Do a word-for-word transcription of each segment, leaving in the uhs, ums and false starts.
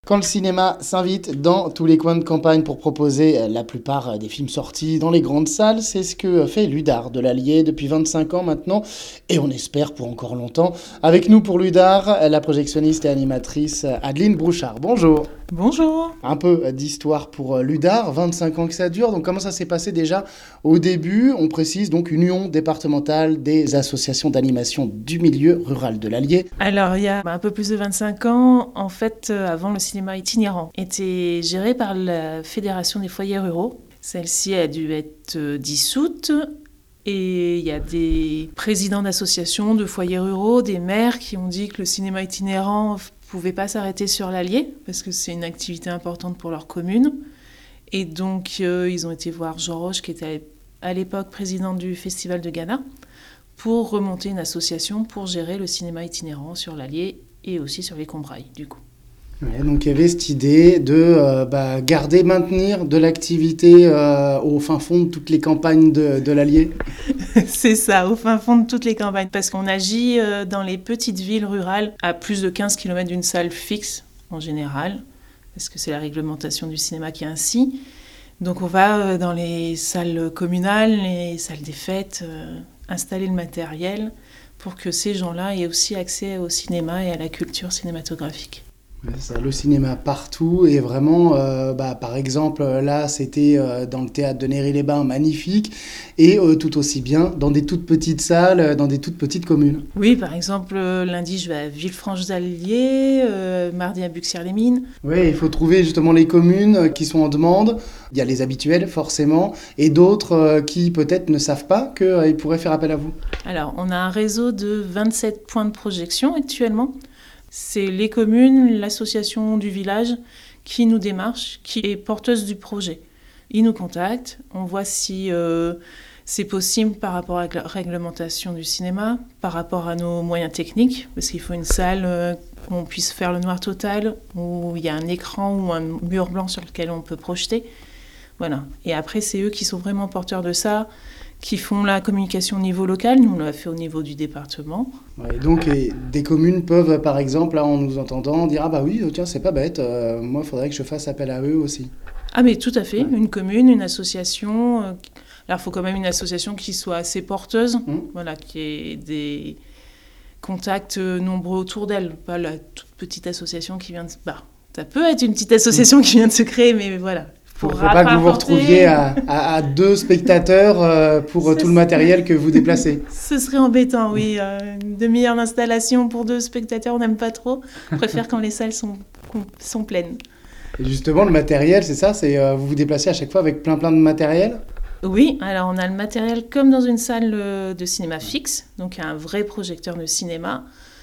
Quand le cinéma s'invite dans tous les coins de campagne pour proposer la plupart des films sortis dans les grandes salles, c'est ce que fait l'Udar de l'Allier depuis vingt-cinq ans maintenant, et on espère pour encore longtemps. Avec nous pour l'Udar, la projectionniste et animatrice Adeline Brouchard. Bonjour. Bonjour. Un peu d'histoire pour l'Udar, vingt-cinq ans que ça dure. Donc comment ça s'est passé déjà au début? On précise donc Union départementale des associations d'animation du milieu rural de l'Allier. Alors il y a un peu plus de vingt-cinq ans, en fait, avant le cinéma itinérant était géré par la Fédération des foyers ruraux. Celle-ci a dû être dissoute. Et il y a des présidents d'associations de foyers ruraux, des maires qui ont dit que le cinéma itinérant ne pouvait pas s'arrêter sur l'Allier, parce que c'est une activité importante pour leur commune. Et donc, euh, ils ont été voir Jean Roche, qui était à l'époque président du Festival de Ghana, pour remonter une association pour gérer le cinéma itinérant sur l'Allier et aussi sur les Combrailles, du coup. Ouais, donc il y avait cette idée de euh, bah, garder, maintenir de l'activité euh, au fin fond de toutes les campagnes de, de l'Allier. C'est ça, au fin fond de toutes les campagnes, parce qu'on agit euh, dans les petites villes rurales à plus de quinze kilomètres d'une salle fixe, en général, parce que c'est la réglementation du cinéma qui est ainsi. Donc on va euh, dans les salles communales, les salles des fêtes, euh, installer le matériel pour que ces gens-là aient aussi accès au cinéma et à la culture cinématographique. Ouais, ça, le cinéma partout et vraiment, euh, bah, par exemple, là, c'était euh, dans le théâtre de Néry-les-Bains, magnifique, et euh, tout aussi bien dans des toutes petites salles, dans des toutes petites communes. Oui, par exemple, euh, lundi, je vais à Villefranche-d'Allier, euh, mardi à Buxières-les-Mines. Oui, il faut trouver justement les communes qui sont en demande. Il y a les habituels, forcément, et d'autres euh, qui peut-être ne savent pas qu'ils euh, pourraient faire appel à vous. Alors, on a un réseau de vingt-sept points de projection actuellement. C'est les communes, l'association du village qui nous démarche, qui est porteuse du projet. Ils nous contactent, on voit si euh, c'est possible par rapport à la réglementation du cinéma, par rapport à nos moyens techniques, parce qu'il faut une salle euh, où on puisse faire le noir total, où il y a un écran ou un mur blanc sur lequel on peut projeter. Voilà. Et après, c'est eux qui sont vraiment porteurs de ça, qui font la communication au niveau local. Nous, on l'a fait au niveau du département. Ouais, donc, et des communes peuvent, par exemple, là, en nous entendant, dire « Ah bah oui, tiens, c'est pas bête, euh, moi, il faudrait que je fasse appel à eux aussi. » Ah mais tout à fait, Ouais. Une commune, une association. Euh, alors, il faut quand même une association qui soit assez porteuse, mmh. voilà, qui ait des contacts nombreux autour d'elle, pas la toute petite association qui vient de... Bah, ça peut être une petite association mmh. qui vient de se créer, mais voilà. Il ne faut pas que vous vous retrouviez à, à, à deux spectateurs euh, pour Ce tout serait... le matériel que vous déplacez. Ce serait embêtant, oui. Euh, une demi-heure d'installation pour deux spectateurs, on n'aime pas trop. On préfère quand les salles sont, sont pleines. Et justement, le matériel, c'est ça, c'est, euh, vous vous déplacez à chaque fois avec plein plein de matériel? Oui, alors on a le matériel comme dans une salle de cinéma fixe, donc un vrai projecteur de cinéma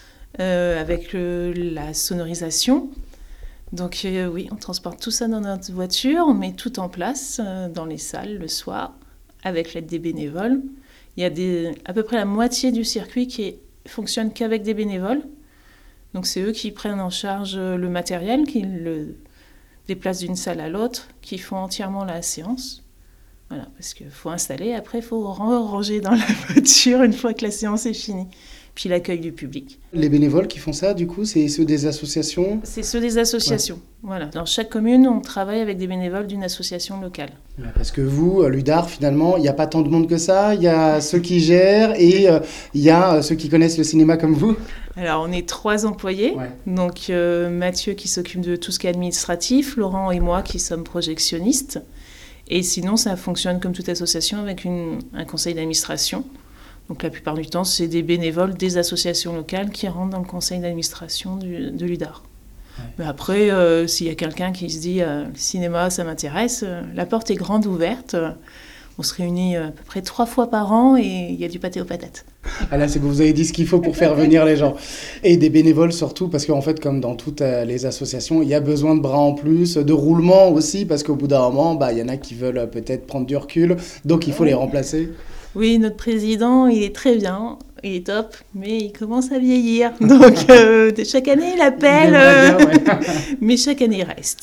euh, avec le, la sonorisation. Donc euh, oui, on transporte tout ça dans notre voiture, on met tout en place euh, dans les salles le soir, avec l'aide des bénévoles. Il y a des, à peu près la moitié du circuit qui est, fonctionne qu'avec des bénévoles. Donc c'est eux qui prennent en charge le matériel, qui le déplacent d'une salle à l'autre, qui font entièrement la séance. Voilà, parce qu'il faut installer, après il faut ranger dans la voiture une fois que la séance est finie. Puis l'accueil du public. Les bénévoles qui font ça, du coup, c'est ceux des associations? C'est ceux des associations, ouais. Voilà. Dans chaque commune, on travaille avec des bénévoles d'une association locale. Ouais, parce que vous, l'Udar, finalement, il n'y a pas tant de monde que ça. Il y a ceux qui gèrent et euh, il y a ceux qui connaissent le cinéma comme vous. Alors, on est trois employés. Ouais. Donc, euh, Mathieu qui s'occupe de tout ce qui est administratif, Laurent et moi qui sommes projectionnistes. Et sinon, ça fonctionne comme toute association avec une, un conseil d'administration. Donc la plupart du temps, c'est des bénévoles des associations locales qui rentrent dans le conseil d'administration du, de l'Udar. Ouais. Mais après, euh, s'il y a quelqu'un qui se dit euh, « le cinéma, ça m'intéresse euh, », la porte est grande ouverte. Euh, on se réunit euh, à peu près trois fois par an et il y a du pâté aux patates. Ah là, c'est bon, vous avez dit ce qu'il faut pour faire venir les gens. Et des bénévoles surtout, parce qu'en fait, comme dans toutes euh, les associations, il y a besoin de bras en plus, de roulement aussi, parce qu'au bout d'un moment, bah, il y en a qui veulent euh, peut-être prendre du recul, donc il faut ouais. les remplacer. Oui, notre président, il est très bien, il est top, mais il commence à vieillir. Donc, euh, chaque année, il appelle, euh, bien, ouais. mais chaque année, il reste.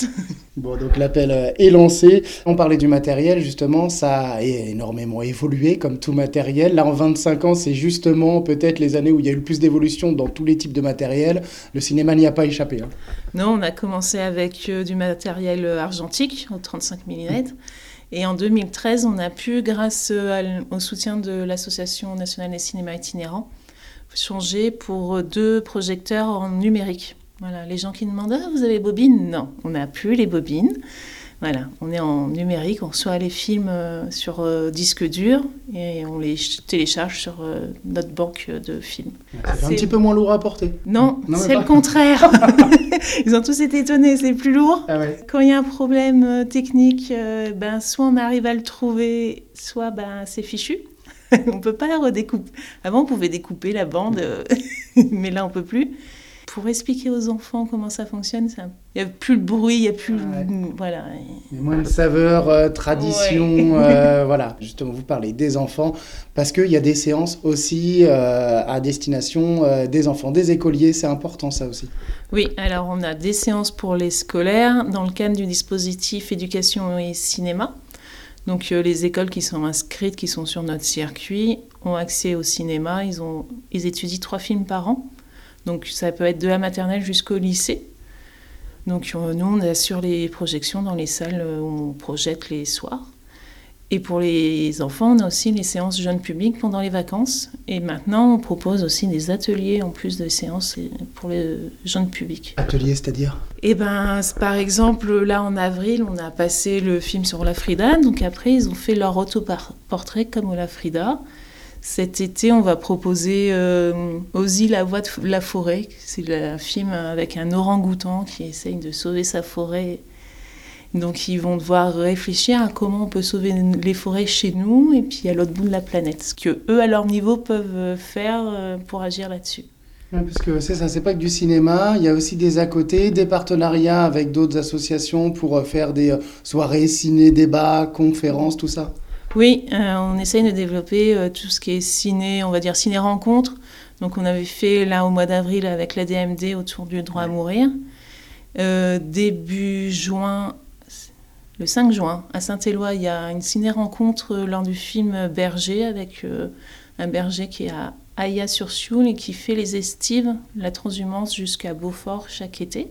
Bon, donc l'appel euh, est lancé. On parlait du matériel, justement, ça a énormément évolué, comme tout matériel. Là, en vingt-cinq ans, c'est justement peut-être les années où il y a eu le plus d'évolution dans tous les types de matériel. Le cinéma n'y a pas échappé. Hein. Non, on a commencé avec euh, du matériel argentique, au trente-cinq millimètres. Et en deux mille treize, on a pu, grâce à, au soutien de l'Association nationale des cinémas itinérants, changer pour deux projecteurs en numérique. Voilà, les gens qui demandent ah, « vous avez bobines ?» Non, on n'a plus les bobines. Voilà, on est en numérique, on reçoit les films euh, sur euh, disque dur et on les télécharge sur euh, notre banque de films. C'est, c'est un petit peu moins lourd à porter. Non, non c'est le contraire. Ils ont tous été étonnés, c'est plus lourd. Ah ouais. Quand il y a un problème euh, technique, euh, ben, soit on arrive à le trouver, soit ben, c'est fichu. On ne peut pas redécouper. Avant, on pouvait découper la bande, euh, mais là, on ne peut plus. Pour expliquer aux enfants comment ça fonctionne, il n'y a plus le bruit, il n'y a plus... Ouais. Le... Voilà. Il y a moins de saveur, euh, tradition, ouais. euh, voilà. Justement, vous parlez des enfants, parce qu'il y a des séances aussi euh, à destination euh, des enfants, des écoliers, c'est important ça aussi. Oui, alors on a des séances pour les scolaires, dans le cadre du dispositif éducation et cinéma. Donc euh, les écoles qui sont inscrites, qui sont sur notre circuit, ont accès au cinéma, ils, ont... ils étudient trois films par an. Donc ça peut être de la maternelle jusqu'au lycée. Donc nous, on assure les projections dans les salles où on projette les soirs. Et pour les enfants, on a aussi les séances jeunes publics pendant les vacances. Et maintenant, on propose aussi des ateliers en plus de séances pour les jeunes publics. Ateliers, c'est-à-dire ? Eh bien, par exemple, là en avril, on a passé le film sur la Frida. Donc après, ils ont fait leur autoportrait comme la Frida. Cet été, on va proposer euh, Ozzy, la voix de la forêt. C'est un film avec un orang-outan qui essaye de sauver sa forêt. Donc, ils vont devoir réfléchir à comment on peut sauver les forêts chez nous et puis à l'autre bout de la planète. Ce qu'eux, à leur niveau, peuvent faire pour agir là-dessus. Oui, parce que c'est ça, c'est pas que du cinéma, il y a aussi des à côté, des partenariats avec d'autres associations pour faire des soirées, ciné, débats, conférences, tout ça. Oui, euh, on essaye de développer euh, tout ce qui est ciné, on va dire ciné-rencontre. Donc on avait fait là au mois d'avril avec l'A D M D autour du droit à mourir. Euh, début juin, le cinq juin, à Saint-Éloi, il y a une ciné-rencontre lors du film Berger avec euh, un berger qui est à Aïa-sur-Sioule et qui fait les estives, la transhumance jusqu'à Beaufort chaque été.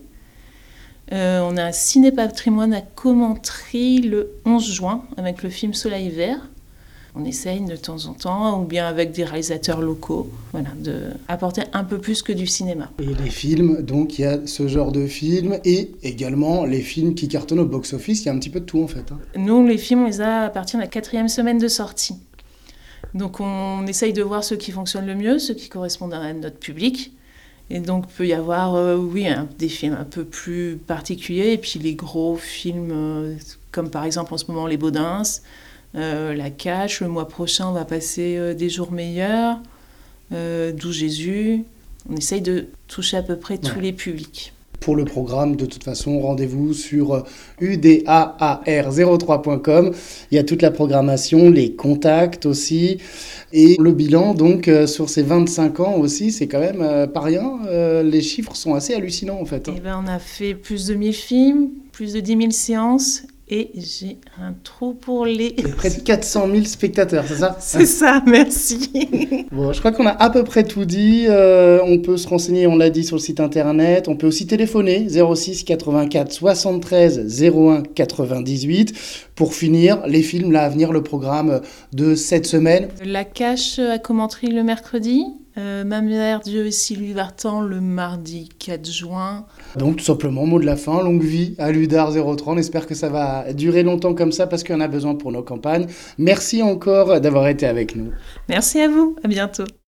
Euh, on a un ciné-patrimoine à Commentry le onze juin avec le film Soleil vert. On essaye de temps en temps, ou bien avec des réalisateurs locaux, voilà, d'apporter un peu plus que du cinéma. Et les films, donc il y a ce genre de films, et également les films qui cartonnent au box-office, il y a un petit peu de tout en fait. Hein. Nous, les films, on les a à partir de la quatrième semaine de sortie. Donc on essaye de voir ceux qui fonctionnent le mieux, ceux qui correspondent à notre public. Et donc, il peut y avoir, euh, oui, un, des films un peu plus particuliers, et puis les gros films, euh, comme par exemple en ce moment Les Baudins, euh, La Cache. Le mois prochain, on va passer euh, Des jours meilleurs, euh, D'où Jésus. On essaye de toucher à peu près tous ouais. les publics. Pour le programme, de toute façon, rendez-vous sur u d a a r zéro trois point com. Il y a toute la programmation, les contacts aussi. Et le bilan, donc, euh, sur ces vingt-cinq ans aussi, c'est quand même euh, pas rien. Euh, les chiffres sont assez hallucinants, en fait. Hein. Eh ben, on a fait plus de mille films, plus de dix mille séances. Et j'ai un trou pour les... Et près de quatre cent mille spectateurs, c'est ça ? C'est ça, merci. Bon, je crois qu'on a à peu près tout dit. Euh, on peut se renseigner, on l'a dit, sur le site internet. On peut aussi téléphoner zéro six quatre-vingt-quatre soixante-treize zéro un quatre-vingt-dix-huit. Pour finir, les films, là, à venir, le programme de cette semaine. La Cache à Commentry le mercredi. Euh, Ma mère, Dieu et Sylvie Vartan le mardi quatre juin. Donc tout simplement, mot de la fin, longue vie à Ludar zéro trois. On espère que ça va durer longtemps comme ça parce qu'on a besoin pour nos campagnes. Merci encore d'avoir été avec nous. Merci à vous, à bientôt.